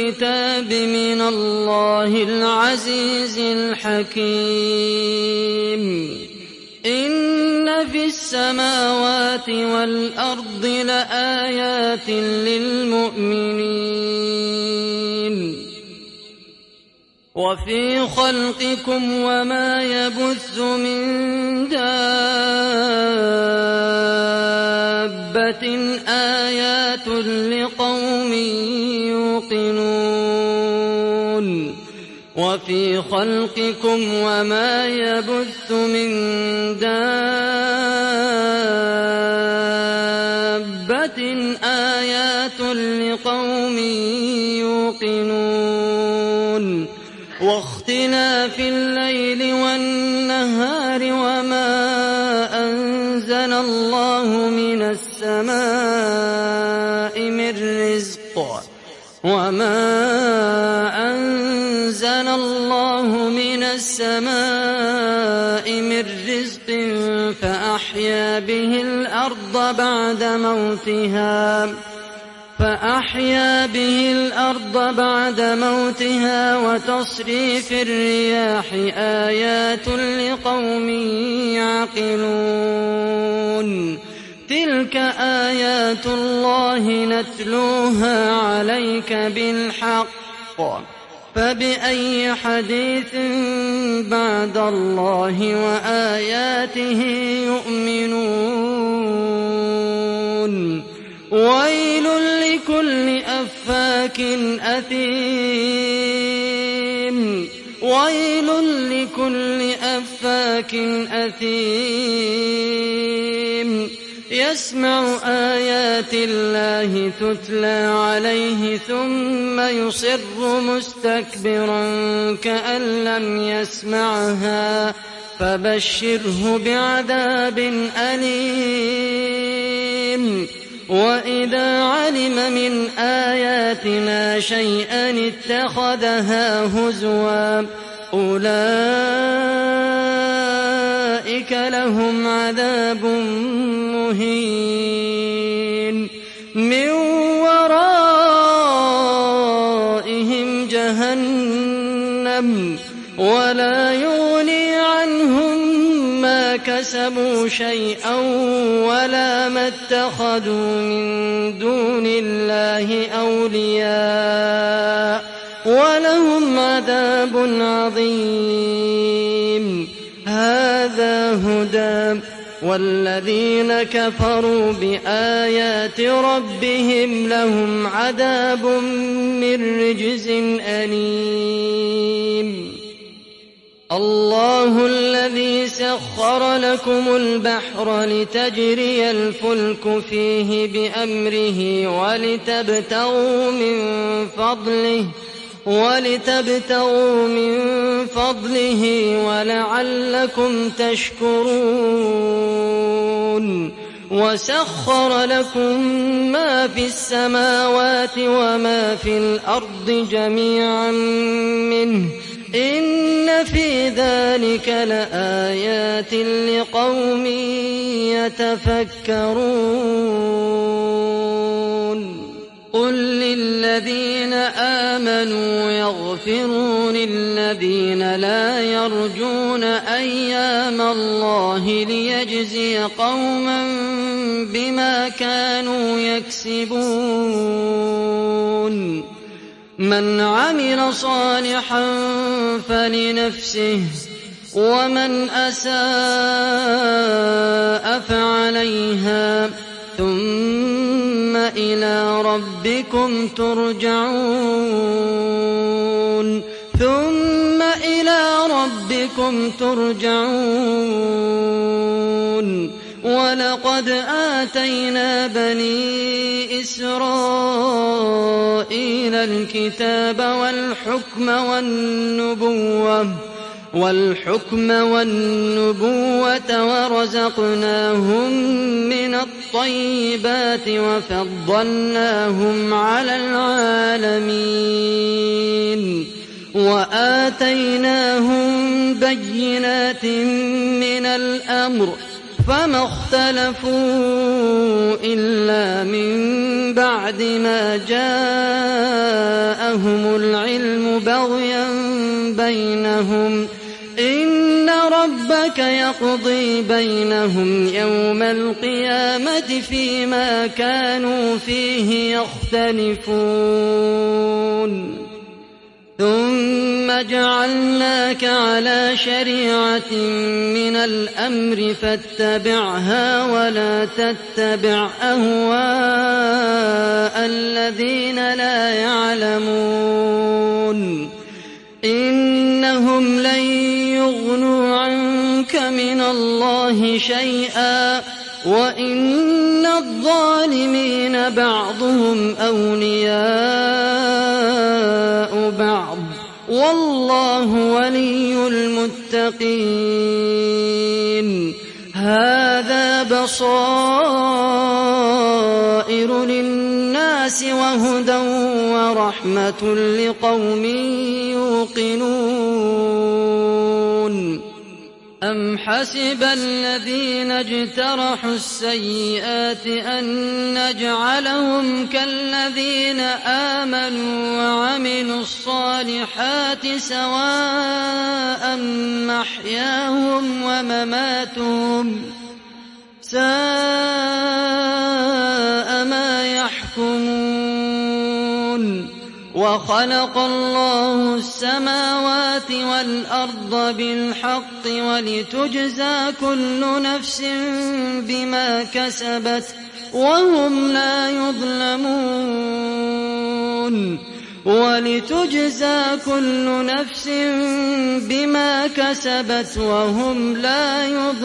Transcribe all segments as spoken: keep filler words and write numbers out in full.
الكتاب من الله العزيز الحكيم. إن في السماوات والأرض لآيات للمؤمنين وفي خلقكم وما يبث من دابة آيات لقوم يوقنون وفي خلقكم وما يبث من دابة آيات لقوم يوقنون واختلاف الليل والنهار وما أنزل الله من السماء من رزق وما أنزل الله من السماء من رزق فأحيا به الأرض بعد موتها فأحيا به الأرض بعد موتها وتصريف الرياح آيات لقوم يعقلون تلك آيات الله نتلوها عليك بالحق فبأي حديث بعد الله وآياته يؤمنون ويل لكل أفاك أثيم ويل لكل أفاك أثيم يسمع آيات الله تتلى عليه ثم يصر مستكبرا كأن لم يسمعها فبشره بعذاب أليم وإذا علم من آياتنا شيئا اتخذها هزوا أولئك لهم عذاب مهين من ورائهم جهنم ولا يغني عنهم ما كسبوا شيئا ولا ما اتخذوا من دون الله أولياء ولهم عذاب عظيم هذا هدى والذين كفروا بآيات ربهم لهم عذاب من رجز أليم الله الذي سخر لكم البحر لتجري الفلك فيه بأمره ولتبتغوا من فضله ولتبتغوا من فضله ولعلكم تشكرون وسخر لكم ما في السماوات وما في الأرض جميعا منه إن في ذلك لآيات لقوم يتفكرون قل للذين آمنوا يغفروا للذين لا يرجون أيام الله ليجزي قوما بما كانوا يكسبون من عمل صالحا فلنفسه ومن أساء فعليها ثم إلى ربكم ترجعون ثم إلى ربكم ترجعون ولقد آتينا بني إسرائيل الكتاب والحكم والنبوة والحكم والنبوة ورزقناهم من الطيبات وفضلناهم على العالمين وآتيناهم بينات من الأمر فما اختلفوا إلا من بعد ما جاءهم العلم بغيا بينهم إن ربك يقضي بينهم يوم القيامة فيما كانوا فيه يختلفون ثم جعلناك على شريعة من الأمر فاتبعها ولا تتبع أهواء الذين لا يعلمون إنهم لن يغنوا عنك من الله شيئا وإن الظالمين بعضهم أولياء بعض والله ولي المتقين هذا بصائر للناس وهدى ورحمة لقوم يوقنون أم حسب الذين اجترحوا السيئات أن نجعلهم كالذين آمنوا وعملوا الصالحات سواء محياهم ومماتهم ساء ما يحكمون وخلق الله السماوات والأرض بالحق ولتجزى كل نفس بما كسبت وهم لا يظلمون ولتجزى كل نفس بما كسبت وهم لا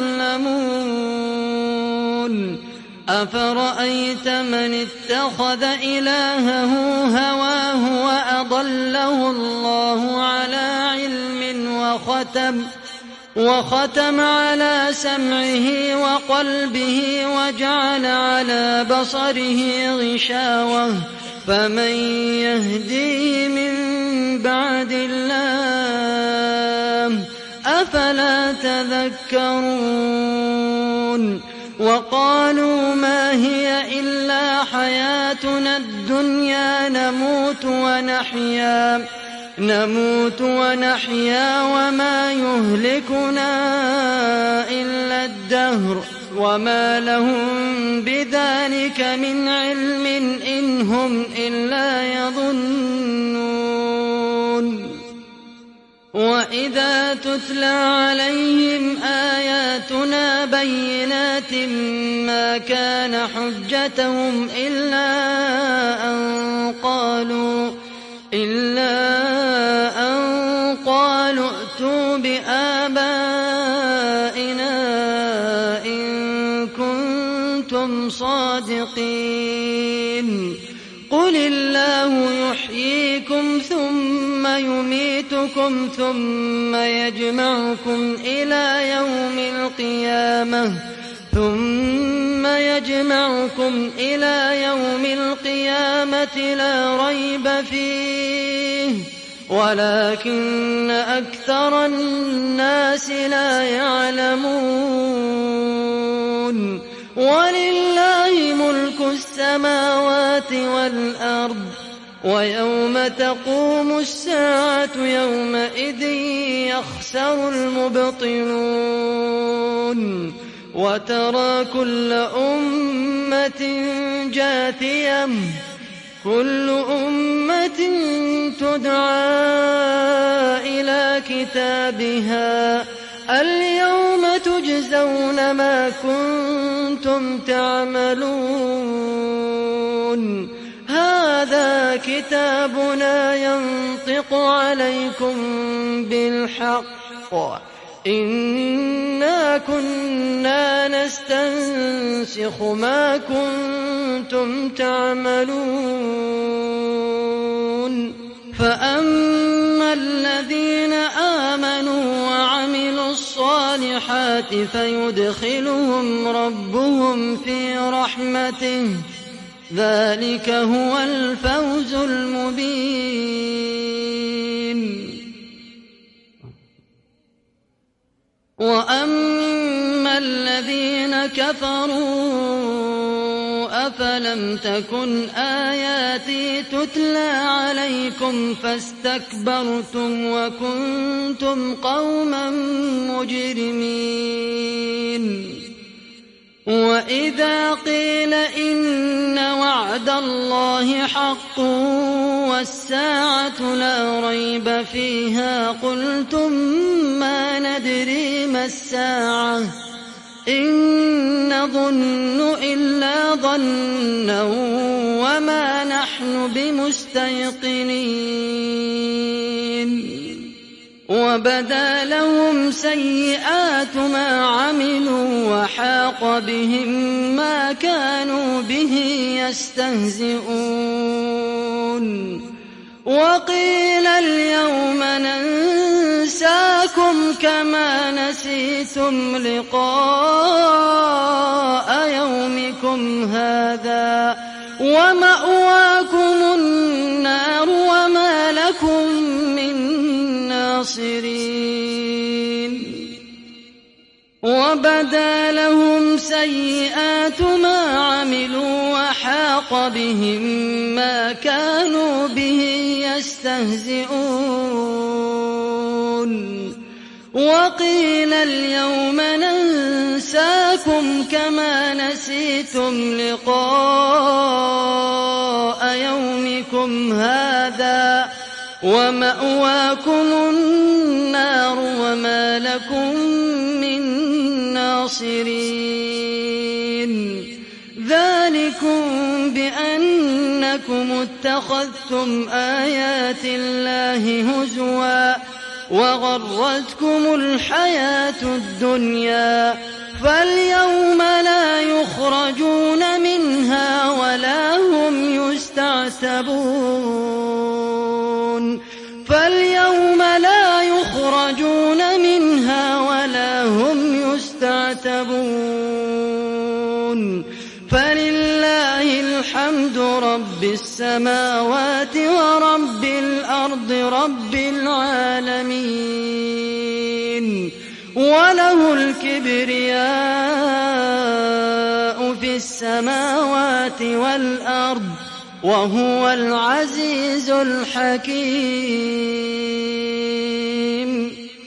يظلمون أفرأيت من اتخذ إلهه هواه وأضله الله على علم وختم وختم على سمعه وقلبه وجعل على بصره غشاوة فمن يهديه من بعد الله أفلا تذكرون وقالوا ما هي إلا حياتنا الدنيا نموت ونحيا نموت ونحيا وما يهلكنا إلا الدهر وما لهم بذلك من علم إن هم إلا يظنون وإذا تتلى عليهم آياتنا بينات ما كان حجتهم إلا أن قالوا إلا أن قالوا ائتوا بآبائنا إن كنتم صادقين قل الله يحييكم ثم يميتكم ثم يجمعكم إلى يوم القيامة ثم يجمعكم إلى يوم القيامة لا ريب فيه ولكن أكثر الناس لا يعلمون ولله ملك السماوات والأرض ويوم تقوم الساعة يومئذ يخسر المبطلون وترى كل أمة جاثية كل أمة تدعى إلى كتابها اليوم تجزون ما كنتم تعملون هذا كتابنا ينطق عليكم بالحق إنا كنا نستنسخ ما كنتم تعملون فأما الذين آمنوا وعملوا الصالحات فيدخلهم ربهم في رحمته ذلك هو الفوز المبين وأما الذين كفروا أفلم تكن آياتي تتلى عليكم فاستكبرتم وكنتم قوما مجرمين وإذا قيل إن وعد الله حق والساعة لا ريب فيها قلتم ما ندري ما الساعة إن نظن إلا ظنا وما نحن بمستيقنين وبدا لهم سيئات ما عملوا وحاق بهم ما كانوا به يستهزئون وقيل اليوم ننساكم كما نسيتم لقاء يومكم هذا ومأواكم النار وما لكم من ناصرين وبدا لهم سيئات ما عملوا وحاق بهم ما كانوا به يستهزئون وقيل اليوم ننساكم كما نسيتم لقاء يومكم هذا ومأواكم النار وما لكم من ناصرين ذلكم بأنكم اتخذتم آيات الله هزوا وغرتكم الحياة الدنيا فاليوم لا يخرجون منها ولا هم يستعتبون فاليوم لا يخرجون منها ولا هم يستعتبون فلله الحمد رب السماوات ورب الأرض رب العالمين وله الكبرياء في السماوات والأرض وهو العزيز الحكيم.